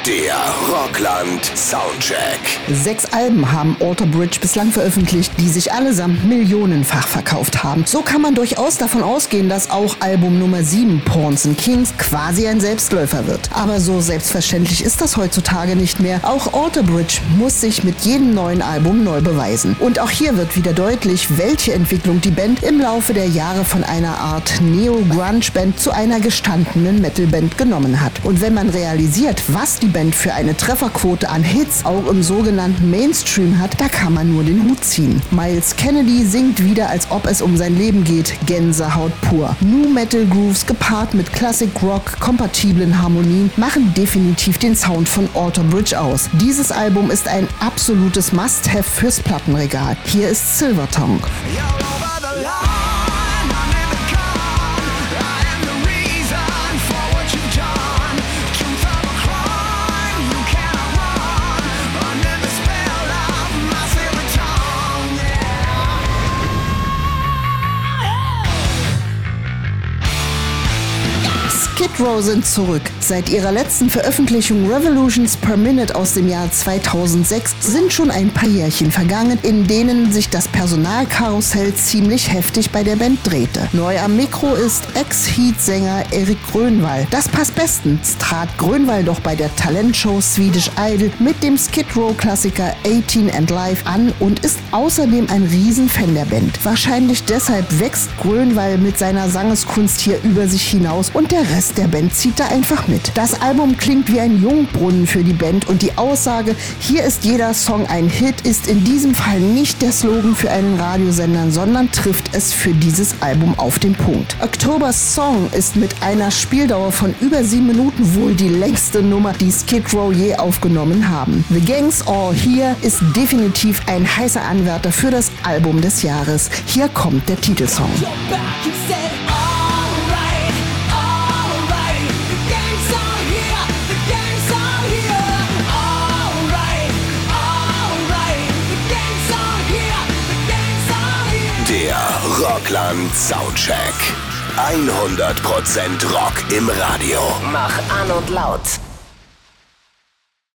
Der Rockland Soundcheck. 6 Alben haben Alter Bridge bislang veröffentlicht, die sich allesamt millionenfach verkauft haben. So kann man durchaus davon ausgehen, dass auch Album Nummer 7, Pawns and Kings, quasi ein Selbstläufer wird. Aber so selbstverständlich ist das heutzutage nicht mehr. Auch Alter Bridge muss sich mit jedem neuen Album neu beweisen. Und auch hier wird wieder deutlich, welche Entwicklung die Band im Laufe der Jahre von einer Art Neo-Grunge-Band zu einer gestandenen Metal-Band genommen hat. Und wenn man realisiert, was die Band für eine Trefferquote an Hits auch im sogenannten Mainstream hat, da kann man nur den Hut ziehen. Miles Kennedy singt wieder, als ob es um sein Leben geht, Gänsehaut pur. Nu Metal Grooves gepaart mit Classic Rock kompatiblen Harmonien machen definitiv den Sound von Alter Bridge aus. Dieses Album ist ein absolutes Must-Have fürs Plattenregal. Hier ist Silver Tongue. Skid Row sind zurück. Seit ihrer letzten Veröffentlichung Revolutions per Minute aus dem Jahr 2006 sind schon ein paar Jährchen vergangen, in denen sich das Personalkarussell ziemlich heftig bei der Band drehte. Neu am Mikro ist Ex-Heat-Sänger Erik Grönwall. Das passt bestens, trat Grönwall doch bei der Talentshow Swedish Idol mit dem Skid Row-Klassiker 18 and Live an und ist außerdem ein Riesenfan der Band. Wahrscheinlich deshalb wächst Grönwall mit seiner Sangeskunst hier über sich hinaus und der Rest der Band zieht da einfach mit. Das Album klingt wie ein Jungbrunnen für die Band und die Aussage, hier ist jeder Song ein Hit, ist in diesem Fall nicht der Slogan für einen Radiosender, sondern trifft es für dieses Album auf den Punkt. October's Song ist mit einer Spieldauer von über 7 Minuten wohl die längste Nummer, die Skid Row je aufgenommen haben. The Gang's All Here ist definitiv ein heißer Anwärter für das Album des Jahres. Hier kommt der Titelsong. Der Rockland Soundcheck. 100% Rock im Radio. Mach an und laut.